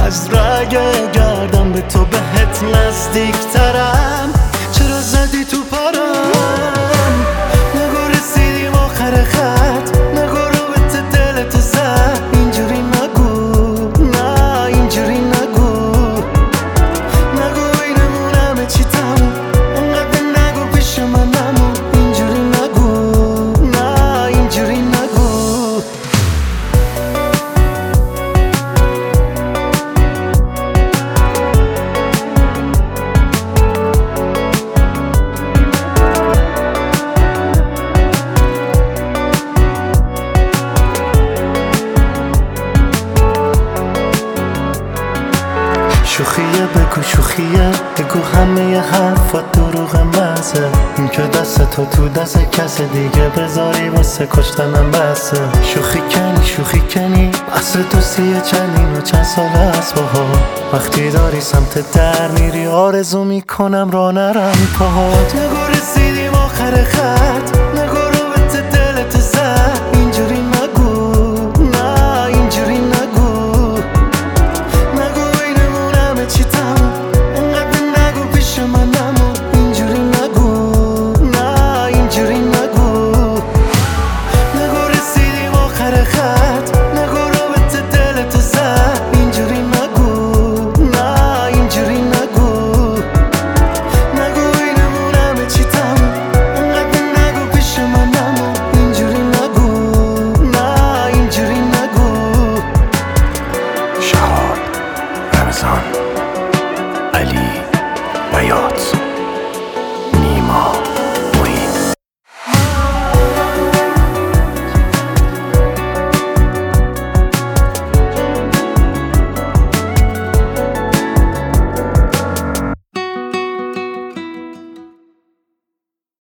از رگ گردم به تو بهت نزدیکترم. چرا زدی تو پارم؟ نگو رسیدیم آخر خط، نگو رابطه دلتو زد. اینجوری نگو، نه اینجوری نگو. نگو اینمون همه چی تموم، انقدر نگو پیش من نمون. اینجوری نگو، نه اینجوری نگو. شوخیه بگو شوخیه، بگو همه حرفات دروغ مزه. این که دست تو دست کس دیگه بذاری واسه کشتنم بسه. شوخی کنی اصل دوستیه چندین و چند ساله از باها. وقتی داری سمت در میری آرزو میکنم را نرم پاهات. نگو رسیدیم آخر خط،